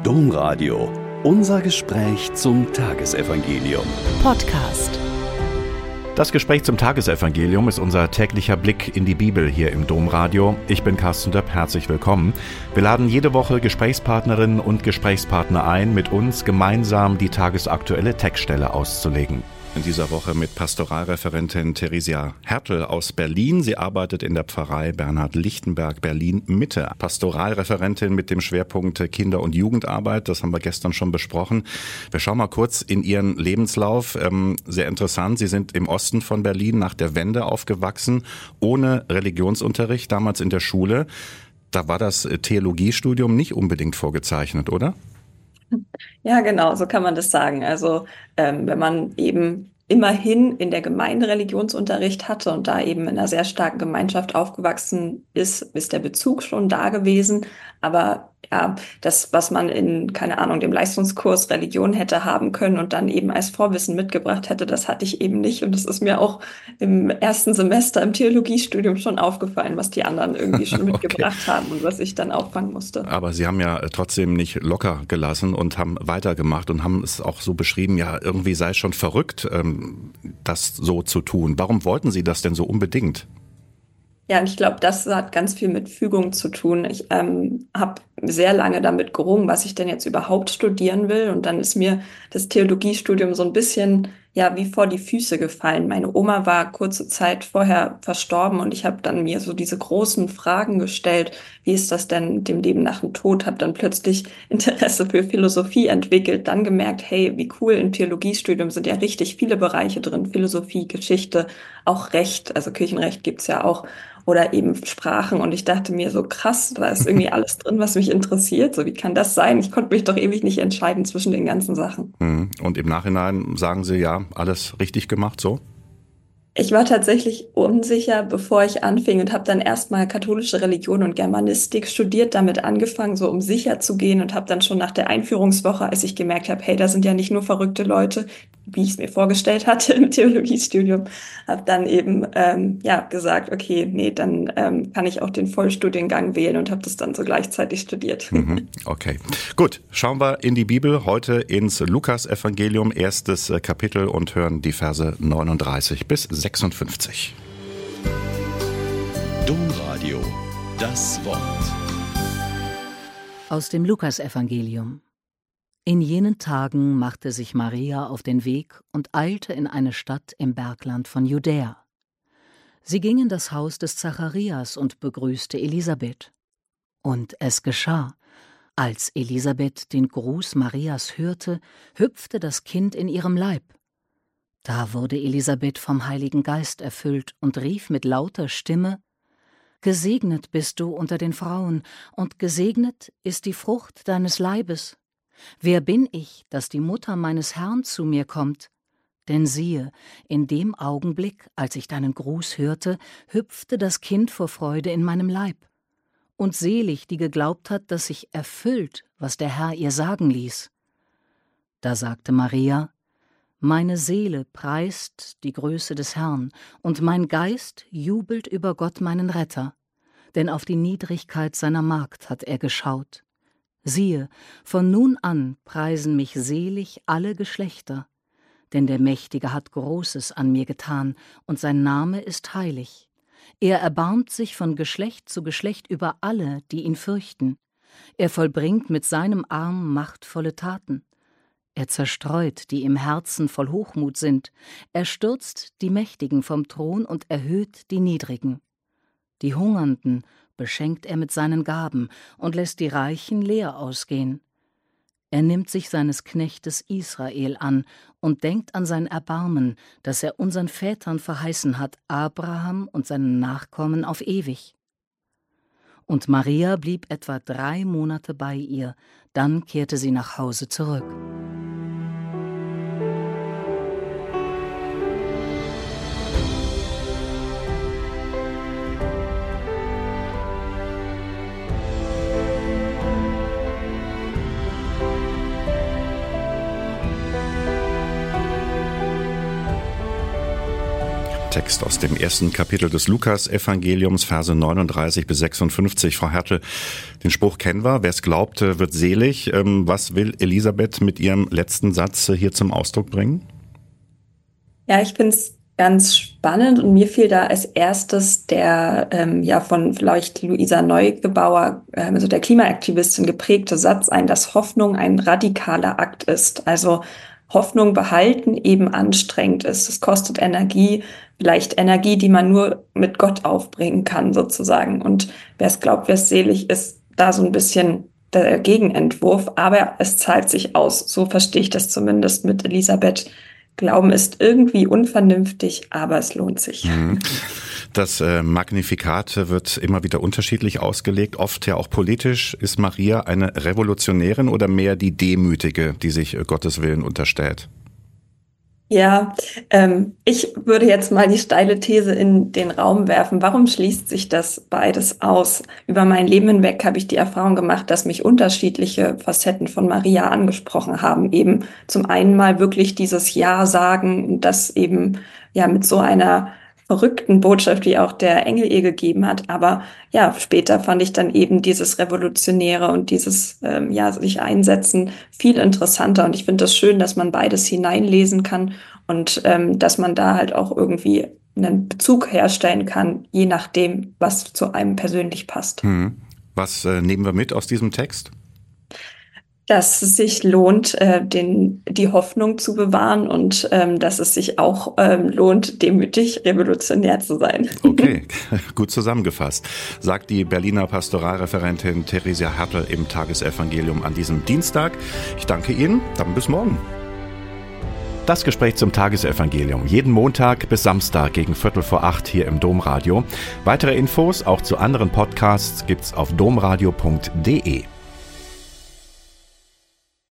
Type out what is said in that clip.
Domradio. Unser Gespräch zum Tagesevangelium. Podcast. Das Gespräch zum Tagesevangelium ist unser täglicher Blick in die Bibel hier im Domradio. Ich bin Carsten Döpp, herzlich willkommen. Wir laden jede Woche Gesprächspartnerinnen und Gesprächspartner ein, mit uns gemeinsam die tagesaktuelle Textstelle auszulegen. In dieser Woche mit Pastoralreferentin Theresia Hertel aus Berlin. Sie arbeitet in der Pfarrei Bernhard Lichtenberg, Berlin Mitte. Pastoralreferentin mit dem Schwerpunkt Kinder- und Jugendarbeit. Das haben wir gestern schon besprochen. Wir schauen mal kurz in Ihren Lebenslauf. Sehr interessant. Sie sind im Osten von Berlin nach der Wende aufgewachsen, ohne Religionsunterricht, damals in der Schule. Da war das Theologiestudium nicht unbedingt vorgezeichnet, oder? Ja, genau, so kann man das sagen. Also wenn man eben immerhin in der Gemeinde Religionsunterricht hatte und da eben in einer sehr starken Gemeinschaft aufgewachsen ist der Bezug schon da gewesen. Aber ja, das, was man in, keine Ahnung, dem Leistungskurs Religion hätte haben können und dann eben als Vorwissen mitgebracht hätte, das hatte ich eben nicht. Und das ist mir auch im ersten Semester im Theologiestudium schon aufgefallen, was die anderen irgendwie schon mitgebracht haben und was ich dann auffangen musste. Aber Sie haben ja trotzdem nicht locker gelassen und haben weitergemacht und haben es auch so beschrieben, ja, irgendwie sei es schon verrückt, das so zu tun. Warum wollten Sie das denn so unbedingt? Ja, und ich glaube, das hat ganz viel mit Fügung zu tun. Ich habe sehr lange damit gerungen, was ich denn jetzt überhaupt studieren will. Und dann ist mir das Theologiestudium so ein bisschen ja wie vor die Füße gefallen. Meine Oma war kurze Zeit vorher verstorben und ich habe dann mir so diese großen Fragen gestellt. Wie ist das denn mit dem Leben nach dem Tod? Habe dann plötzlich Interesse für Philosophie entwickelt, dann gemerkt, hey, wie cool, im Theologiestudium sind ja richtig viele Bereiche drin. Philosophie, Geschichte, auch Recht, also Kirchenrecht gibt's ja auch. Oder eben Sprachen. Und ich dachte mir so, krass, da ist irgendwie alles drin, was mich interessiert. So, wie kann das sein? Ich konnte mich doch ewig nicht entscheiden zwischen den ganzen Sachen. Und im Nachhinein sagen Sie, ja, alles richtig gemacht, so? Ich war tatsächlich unsicher, bevor ich anfing und habe dann erstmal katholische Religion und Germanistik studiert, damit angefangen, so um sicher zu gehen und habe dann schon nach der Einführungswoche, als ich gemerkt habe, hey, da sind ja nicht nur verrückte Leute, wie ich es mir vorgestellt hatte im Theologiestudium, habe dann eben gesagt, okay, nee, dann kann ich auch den Vollstudiengang wählen und habe das dann so gleichzeitig studiert. Okay, gut, schauen wir in die Bibel, heute ins Lukas-Evangelium, erstes Kapitel und hören die Verse 39 bis 56. Domradio, das Wort. Aus dem Lukas-Evangelium. In jenen Tagen machte sich Maria auf den Weg und eilte in eine Stadt im Bergland von Judäa. Sie ging in das Haus des Zacharias und begrüßte Elisabeth. Und es geschah, als Elisabeth den Gruß Marias hörte, hüpfte das Kind in ihrem Leib. Da wurde Elisabeth vom Heiligen Geist erfüllt und rief mit lauter Stimme: Gesegnet bist du unter den Frauen, und gesegnet ist die Frucht deines Leibes. Wer bin ich, dass die Mutter meines Herrn zu mir kommt? Denn siehe, in dem Augenblick, als ich deinen Gruß hörte, hüpfte das Kind vor Freude in meinem Leib. Und selig, die geglaubt hat, dass sich erfüllt, was der Herr ihr sagen ließ. Da sagte Maria: Meine Seele preist die Größe des Herrn, und mein Geist jubelt über Gott meinen Retter. Denn auf die Niedrigkeit seiner Magd hat er geschaut. Siehe, von nun an preisen mich selig alle Geschlechter. Denn der Mächtige hat Großes an mir getan, und sein Name ist heilig. Er erbarmt sich von Geschlecht zu Geschlecht über alle, die ihn fürchten. Er vollbringt mit seinem Arm machtvolle Taten. Er zerstreut, die im Herzen voll Hochmut sind. Er stürzt die Mächtigen vom Thron und erhöht die Niedrigen. Die Hungernden beschenkt er mit seinen Gaben und lässt die Reichen leer ausgehen. Er nimmt sich seines Knechtes Israel an und denkt an sein Erbarmen, das er unseren Vätern verheißen hat, Abraham und seinen Nachkommen auf ewig. Und Maria blieb etwa 3 Monate bei ihr, dann kehrte sie nach Hause zurück. Text aus dem ersten Kapitel des Lukas-Evangeliums, Verse 39 bis 56. Frau Hertel, den Spruch kennen wir, wer es glaubt, wird selig. Was will Elisabeth mit ihrem letzten Satz hier zum Ausdruck bringen? Ja, ich finde es ganz spannend und mir fiel da als erstes der von vielleicht Luisa Neugebauer, also der Klimaaktivistin, geprägte Satz ein, dass Hoffnung ein radikaler Akt ist. Also Hoffnung behalten eben anstrengend ist. Es kostet Energie, vielleicht Energie, die man nur mit Gott aufbringen kann sozusagen. Und wer es glaubt, wer es selig ist, da so ein bisschen der Gegenentwurf. Aber es zahlt sich aus. So verstehe ich das zumindest mit Elisabeth. Glauben ist irgendwie unvernünftig, aber es lohnt sich. Das Magnificat wird immer wieder unterschiedlich ausgelegt, oft ja auch politisch. Ist Maria eine Revolutionärin oder mehr die Demütige, die sich Gottes Willen unterstellt? Ja, ich würde jetzt mal die steile These in den Raum werfen. Warum schließt sich das beides aus? Über mein Leben hinweg habe ich die Erfahrung gemacht, dass mich unterschiedliche Facetten von Maria angesprochen haben. Eben zum einen mal wirklich dieses Ja sagen und das eben ja mit so einer verrückten Botschaft, wie auch der Engel ihr gegeben hat. Aber ja, später fand ich dann eben dieses Revolutionäre und dieses sich einsetzen viel interessanter. Und ich finde das schön, dass man beides hineinlesen kann und dass man da halt auch irgendwie einen Bezug herstellen kann, je nachdem, was zu einem persönlich passt. Was nehmen wir mit aus diesem Text? Dass es sich lohnt, die Hoffnung zu bewahren und dass es sich auch lohnt, demütig revolutionär zu sein. Okay, gut zusammengefasst, sagt die Berliner Pastoralreferentin Theresia Hertel im Tagesevangelium an diesem Dienstag. Ich danke Ihnen, dann bis morgen. Das Gespräch zum Tagesevangelium, jeden Montag bis Samstag gegen 7:45 hier im Domradio. Weitere Infos auch zu anderen Podcasts gibt's auf domradio.de.